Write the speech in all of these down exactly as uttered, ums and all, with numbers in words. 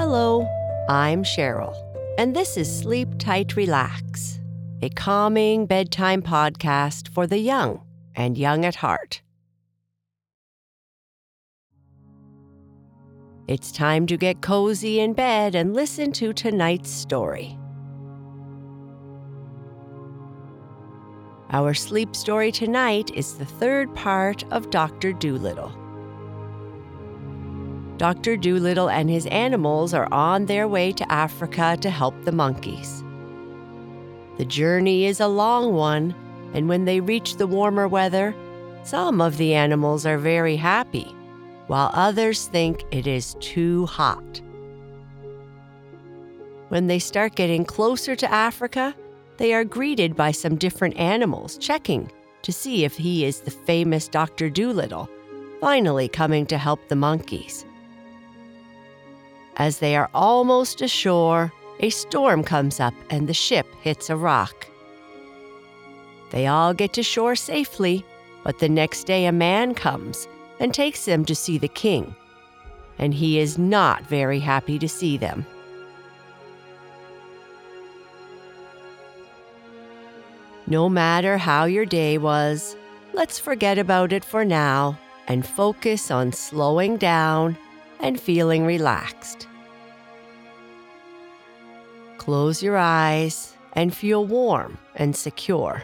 Hello, I'm Cheryl, and this is Sleep Tight Relax, a calming bedtime podcast for the young and young at heart. It's time to get cozy in bed and listen to tonight's story. Our sleep story tonight is the third part of Doctor Dolittle. Doctor Dolittle and his animals are on their way to Africa to help the monkeys. The journey is a long one, and when they reach the warmer weather, some of the animals are very happy, while others think it is too hot. When they start getting closer to Africa, they are greeted by some different animals checking to see if he is the famous Doctor Dolittle, finally coming to help the monkeys. As they are almost ashore, a storm comes up and the ship hits a rock. They all get to shore safely, but the next day a man comes and takes them to see the king, and he is not very happy to see them. No matter how your day was, let's forget about it for now and focus on slowing down and feeling relaxed. Close your eyes and feel warm and secure.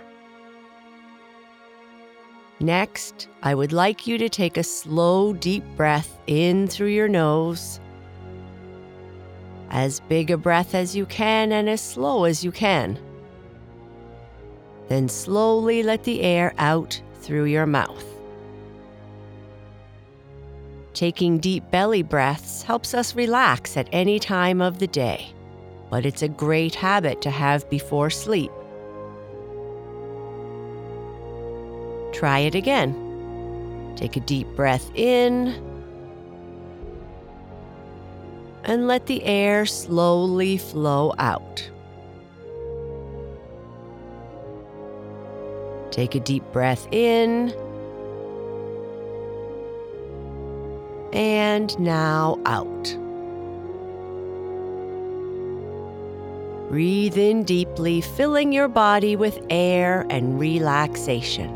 Next, I would like you to take a slow, deep breath in through your nose. As big a breath as you can and as slow as you can. Then slowly let the air out through your mouth. Taking deep belly breaths helps us relax at any time of the day, but it's a great habit to have before sleep. Try it again. Take a deep breath in and let the air slowly flow out. Take a deep breath in and now out. Breathe in deeply, filling your body with air and relaxation.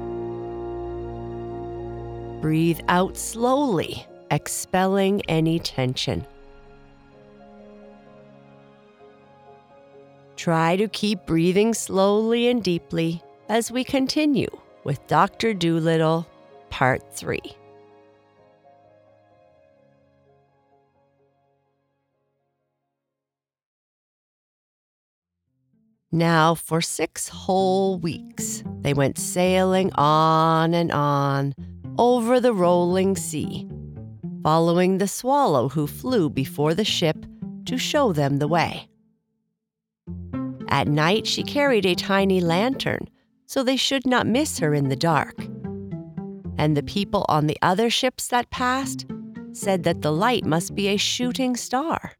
Breathe out slowly, expelling any tension. Try to keep breathing slowly and deeply as we continue with Doctor Dolittle, Part three. Now, for six whole weeks, they went sailing on and on over the rolling sea, following the swallow who flew before the ship to show them the way. At night, she carried a tiny lantern so they should not miss her in the dark. And the people on the other ships that passed said that the light must be a shooting star.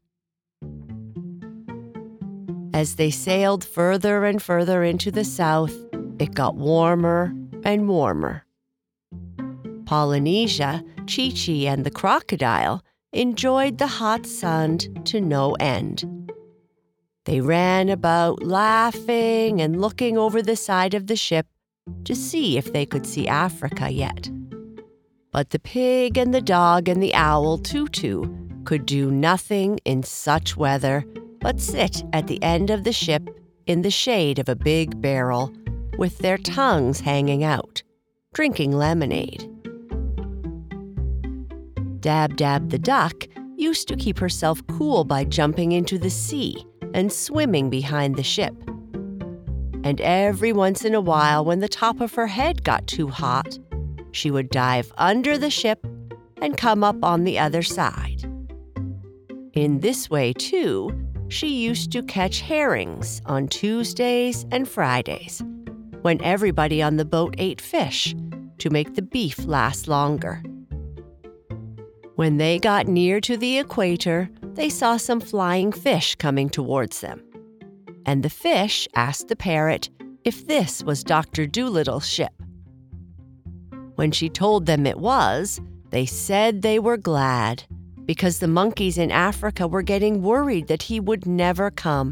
As they sailed further and further into the south, it got warmer and warmer. Polynesia, Chi-Chi, and the crocodile enjoyed the hot sun to no end. They ran about laughing and looking over the side of the ship to see if they could see Africa yet. But the pig and the dog and the owl, Tutu, could do nothing in such weather but sit at the end of the ship in the shade of a big barrel with their tongues hanging out, drinking lemonade. Dab-Dab the duck used to keep herself cool by jumping into the sea and swimming behind the ship. And every once in a while, when the top of her head got too hot, she would dive under the ship and come up on the other side. In this way, too, she used to catch herrings on Tuesdays and Fridays, when everybody on the boat ate fish to make the beef last longer. When they got near to the equator, they saw some flying fish coming towards them. And the fish asked the parrot if this was Doctor Dolittle's ship. When she told them it was, they said they were glad, because the monkeys in Africa were getting worried that he would never come.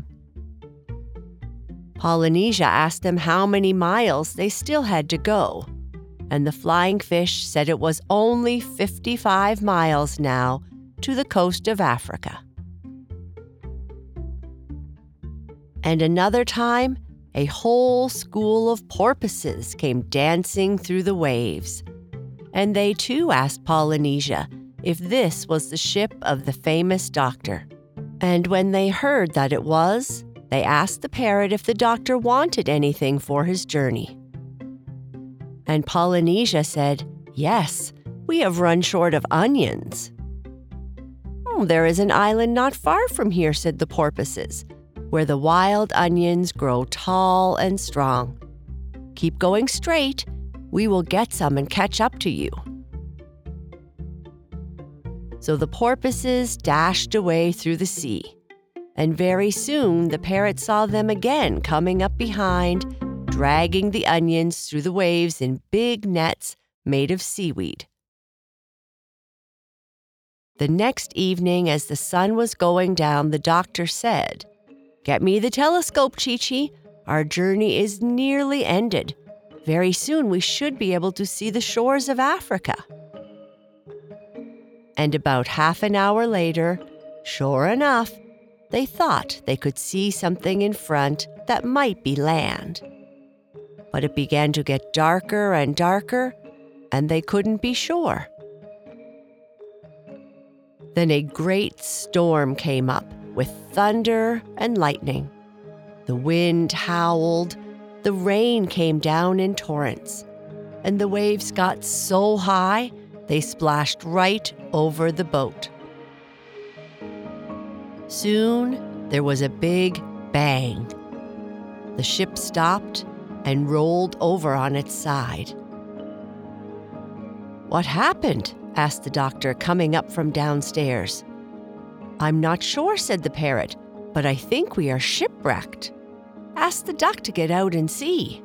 Polynesia asked them how many miles they still had to go, and the flying fish said it was only fifty-five miles now to the coast of Africa. And another time, a whole school of porpoises came dancing through the waves, and they too asked Polynesia if this was the ship of the famous doctor. And when they heard that it was, they asked the parrot if the doctor wanted anything for his journey. And Polynesia said, "Yes, we have run short of onions." "Oh, there is an island not far from here," said the porpoises, "where the wild onions grow tall and strong. Keep going straight. We will get some and catch up to you." So the porpoises dashed away through the sea, and very soon the parrot saw them again coming up behind, dragging the onions through the waves in big nets made of seaweed. The next evening, as the sun was going down, the doctor said, "Get me the telescope, Chi-Chi. Our journey is nearly ended. Very soon we should be able to see the shores of Africa." And about half an hour later, sure enough, they thought they could see something in front that might be land. But it began to get darker and darker, and they couldn't be sure. Then a great storm came up with thunder and lightning. The wind howled, the rain came down in torrents, and the waves got so high they splashed right over the boat. Soon, there was a big bang. The ship stopped and rolled over on its side. "What happened?" asked the doctor, coming up from downstairs. "I'm not sure," said the parrot, "but I think we are shipwrecked. Ask the duck to get out and see."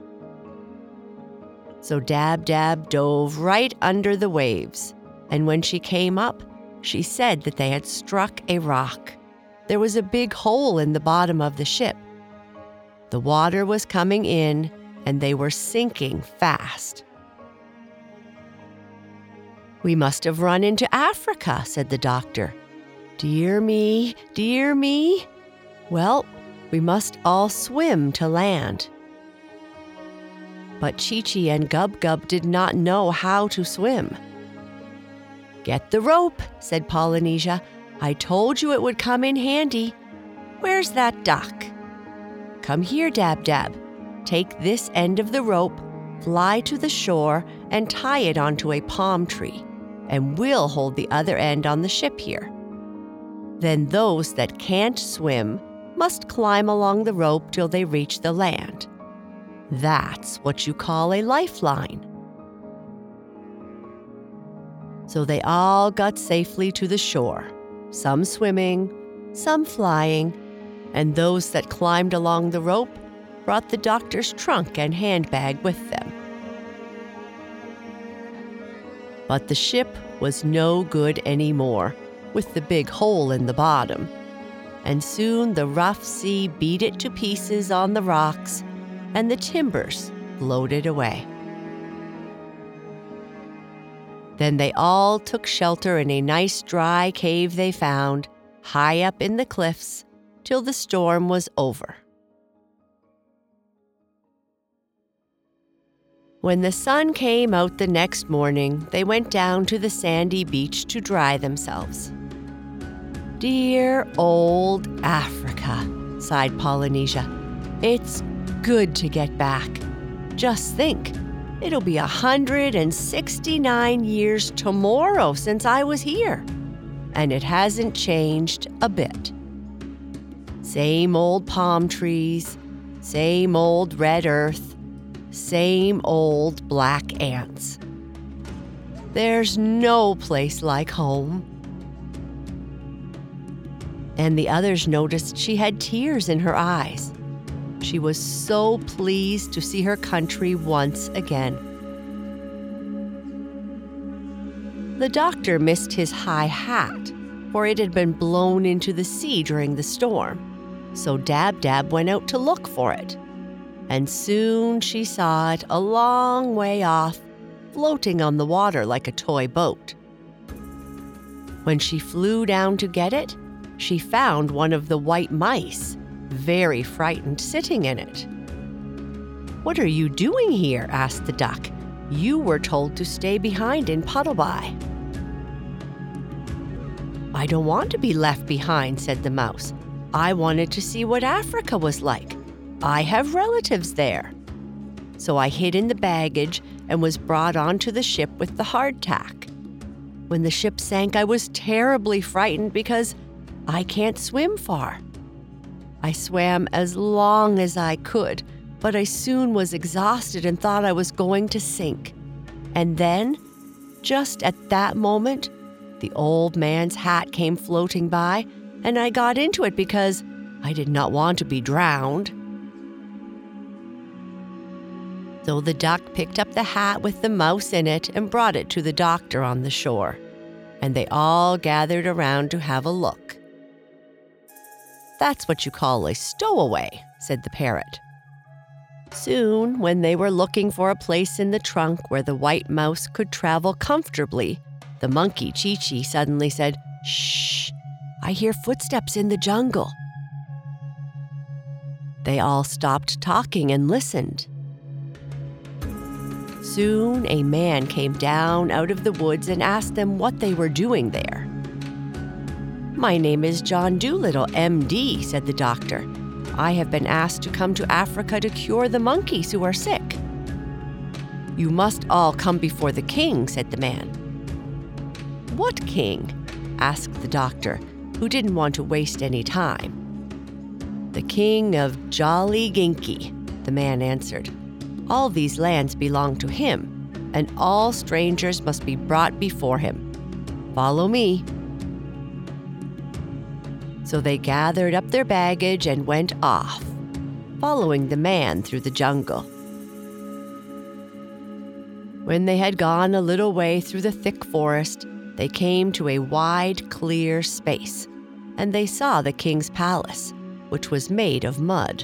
So Dab-Dab dove right under the waves, and when she came up, she said that they had struck a rock. There was a big hole in the bottom of the ship. The water was coming in, and they were sinking fast. "We must have run into Africa," said the doctor. "Dear me, dear me. Well, we must all swim to land." But Chi-Chi and Gub-Gub did not know how to swim. "Get the rope," said Polynesia. "I told you it would come in handy. Where's that duck? Come here, Dab-Dab. Take this end of the rope, fly to the shore, and tie it onto a palm tree, and we'll hold the other end on the ship here. Then those that can't swim must climb along the rope till they reach the land. That's what you call a lifeline." So they all got safely to the shore, some swimming, some flying, and those that climbed along the rope brought the doctor's trunk and handbag with them. But the ship was no good anymore, with the big hole in the bottom, and soon the rough sea beat it to pieces on the rocks, and the timbers floated away. Then they all took shelter in a nice dry cave they found, high up in the cliffs, till the storm was over. When the sun came out the next morning, they went down to the sandy beach to dry themselves. "Dear old Africa," sighed Polynesia. "It's good to get back. Just think, it'll be one hundred sixty-nine years tomorrow since I was here, and it hasn't changed a bit. Same old palm trees, same old red earth, same old black ants. There's no place like home." And the others noticed she had tears in her eyes. She was so pleased to see her country once again. The doctor missed his high hat, for it had been blown into the sea during the storm. So Dab-Dab went out to look for it. And soon she saw it a long way off, floating on the water like a toy boat. When she flew down to get it, she found one of the white mice, very frightened, sitting in it. "What are you doing here?" asked the duck. "You were told to stay behind in Puddleby." "I don't want to be left behind," said the mouse. "I wanted to see what Africa was like. I have relatives there." So I hid in the baggage and was brought onto the ship with the hardtack. When the ship sank, I was terribly frightened because I can't swim far. I swam as long as I could, but I soon was exhausted and thought I was going to sink. And then, just at that moment, the old man's hat came floating by, and I got into it because I did not want to be drowned. So the duck picked up the hat with the mouse in it and brought it to the doctor on the shore, and they all gathered around to have a look. "That's what you call a stowaway," said the parrot. Soon, when they were looking for a place in the trunk where the white mouse could travel comfortably, the monkey Chi-Chi suddenly said, "Shh, I hear footsteps in the jungle." They all stopped talking and listened. Soon, a man came down out of the woods and asked them what they were doing there. "My name is John Dolittle, M D, said the doctor. "I have been asked to come to Africa to cure the monkeys who are sick." "You must all come before the king," said the man. "What king?" asked the doctor, who didn't want to waste any time. "The king of Jolliginki," the man answered. "All these lands belong to him, and all strangers must be brought before him. Follow me." So they gathered up their baggage and went off, following the man through the jungle. When they had gone a little way through the thick forest, they came to a wide, clear space, and they saw the king's palace, which was made of mud.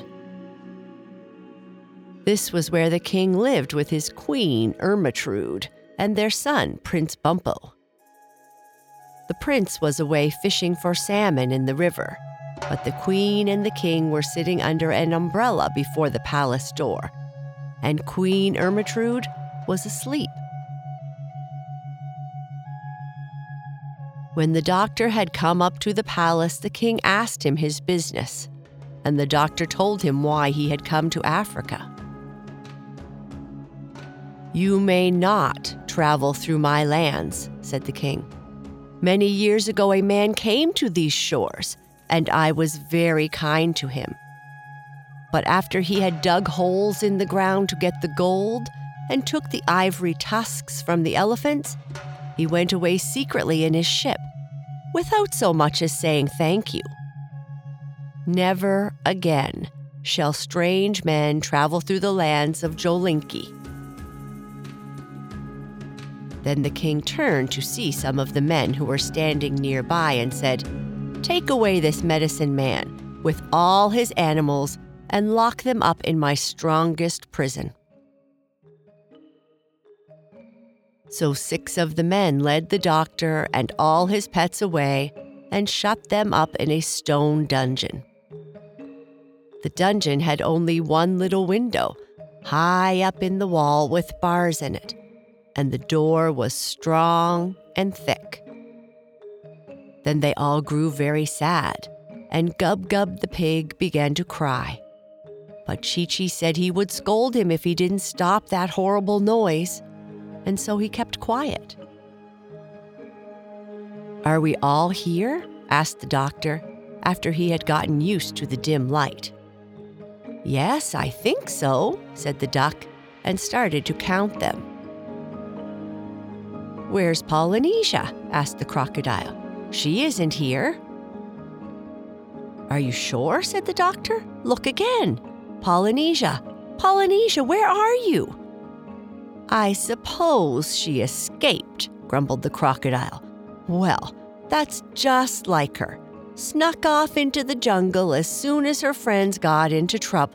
This was where the king lived with his queen, Ermintrude, and their son, Prince Bumpo. The prince was away fishing for salmon in the river, but the queen and the king were sitting under an umbrella before the palace door, and Queen Ermintrude was asleep. When the doctor had come up to the palace, the king asked him his business, and the doctor told him why he had come to Africa. "You may not travel through my lands," said the king. "Many years ago, a man came to these shores, and I was very kind to him. But after he had dug holes in the ground to get the gold and took the ivory tusks from the elephants, he went away secretly in his ship, without so much as saying thank you. Never again shall strange men travel through the lands of Jolinki." Then the king turned to see some of the men who were standing nearby and said, "Take away this medicine man with all his animals and lock them up in my strongest prison." So six of the men led the doctor and all his pets away and shut them up in a stone dungeon. The dungeon had only one little window, high up in the wall with bars in it, and the door was strong and thick. Then they all grew very sad, and Gub-Gub the pig began to cry. But Chi-Chi said he would scold him if he didn't stop that horrible noise, and so he kept quiet. "Are we all here?" asked the doctor, after he had gotten used to the dim light. "Yes, I think so," said the duck, and started to count them. "Where's Polynesia?" asked the crocodile. "She isn't here." "Are you sure?" said the doctor. "Look again. Polynesia, Polynesia, where are you?" "I suppose she escaped," grumbled the crocodile. Well, that's just like her. Snuck off into the jungle as soon as her friends got into trouble.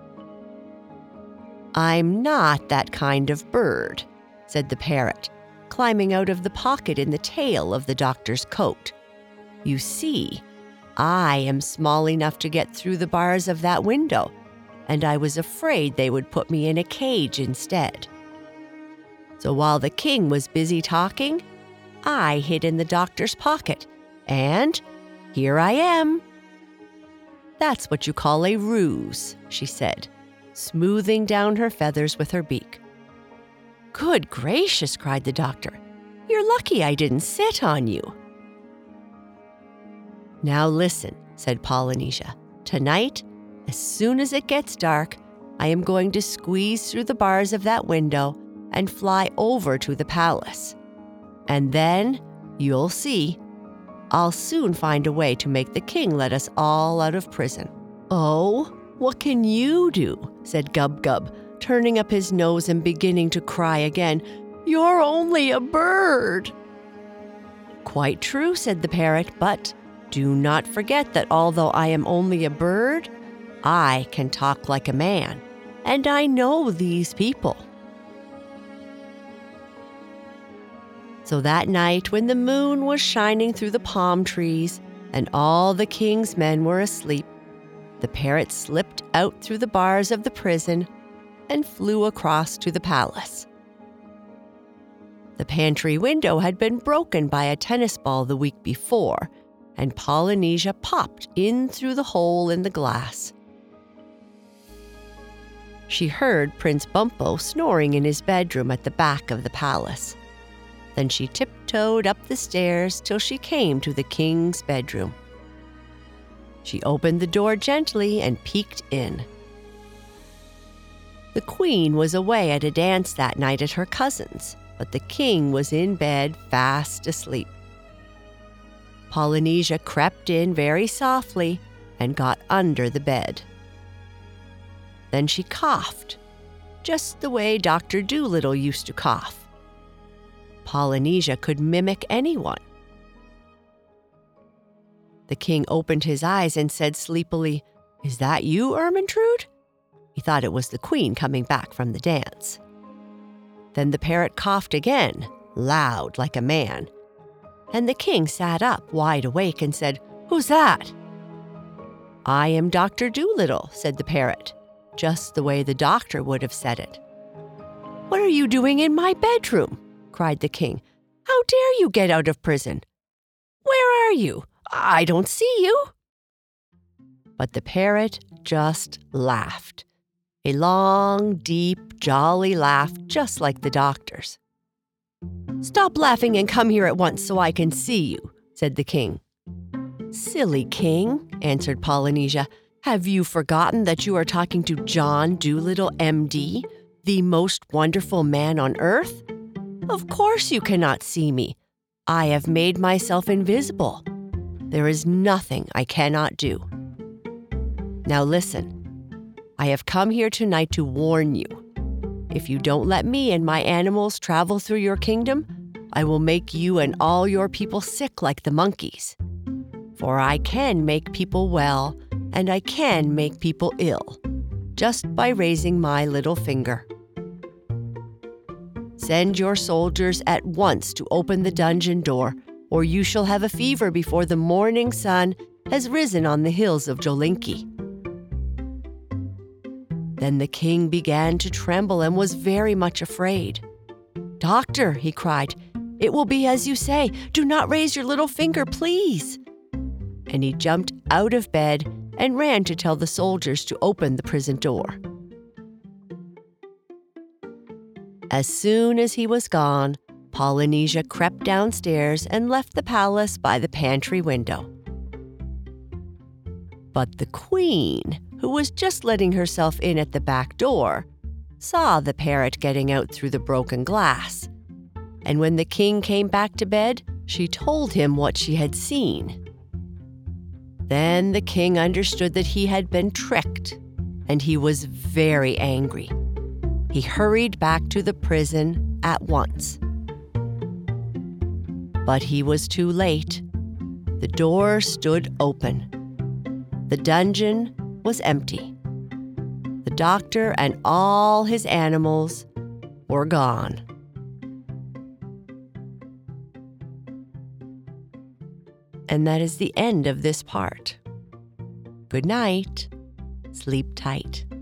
I'm not that kind of bird, said the parrot, climbing out of the pocket in the tail of the doctor's coat. You see, I am small enough to get through the bars of that window, and I was afraid they would put me in a cage instead. So while the king was busy talking, I hid in the doctor's pocket, and here I am. That's what you call a ruse, she said, smoothing down her feathers with her beak. Good gracious, cried the doctor. You're lucky I didn't sit on you. Now listen, said Polynesia. Tonight, as soon as it gets dark, I am going to squeeze through the bars of that window and fly over to the palace. And then, you'll see, I'll soon find a way to make the king let us all out of prison. Oh, what can you do? Said Gub Gub, turning up his nose and beginning to cry again. You're only a bird. Quite true, said the parrot, but do not forget that although I am only a bird, I can talk like a man, and I know these people. So that night, when the moon was shining through the palm trees and all the king's men were asleep, the parrot slipped out through the bars of the prison and flew across to the palace. The pantry window had been broken by a tennis ball the week before, and Polynesia popped in through the hole in the glass. She heard Prince Bumpo snoring in his bedroom at the back of the palace. Then she tiptoed up the stairs till she came to the king's bedroom. She opened the door gently and peeked in. The queen was away at a dance that night at her cousin's, but the king was in bed fast asleep. Polynesia crept in very softly and got under the bed. Then she coughed, just the way Doctor Dolittle used to cough. Polynesia could mimic anyone. The king opened his eyes and said sleepily, "Is that you, Ermintrude?" He thought it was the queen coming back from the dance. Then the parrot coughed again, loud like a man, and the king sat up wide awake and said, "Who's that?" "I am Doctor Dolittle," said the parrot, just the way the doctor would have said it. "What are you doing in my bedroom?" cried the king. "How dare you get out of prison? Where are you? I don't see you." But the parrot just laughed. A long, deep, jolly laugh, just like the doctor's. "Stop laughing and come here at once so I can see you," said the king. "Silly king," answered Polynesia, "have you forgotten that you are talking to John Dolittle, M D, the most wonderful man on earth? Of course you cannot see me. I have made myself invisible. There is nothing I cannot do. Now listen. I have come here tonight to warn you. If you don't let me and my animals travel through your kingdom, I will make you and all your people sick like the monkeys. For I can make people well, and I can make people ill, just by raising my little finger. Send your soldiers at once to open the dungeon door, or you shall have a fever before the morning sun has risen on the hills of Jolinki." Then the king began to tremble and was very much afraid. "Doctor," he cried, "it will be as you say. Do not raise your little finger, please." And he jumped out of bed and ran to tell the soldiers to open the prison door. As soon as he was gone, Polynesia crept downstairs and left the palace by the pantry window. But the queen, who was just letting herself in at the back door, saw the parrot getting out through the broken glass. And when the king came back to bed, she told him what she had seen. Then the king understood that he had been tricked, and he was very angry. He hurried back to the prison at once. But he was too late. The door stood open. The dungeon was empty. The doctor and all his animals were gone. And that is the end of this part. Good night. Sleep tight.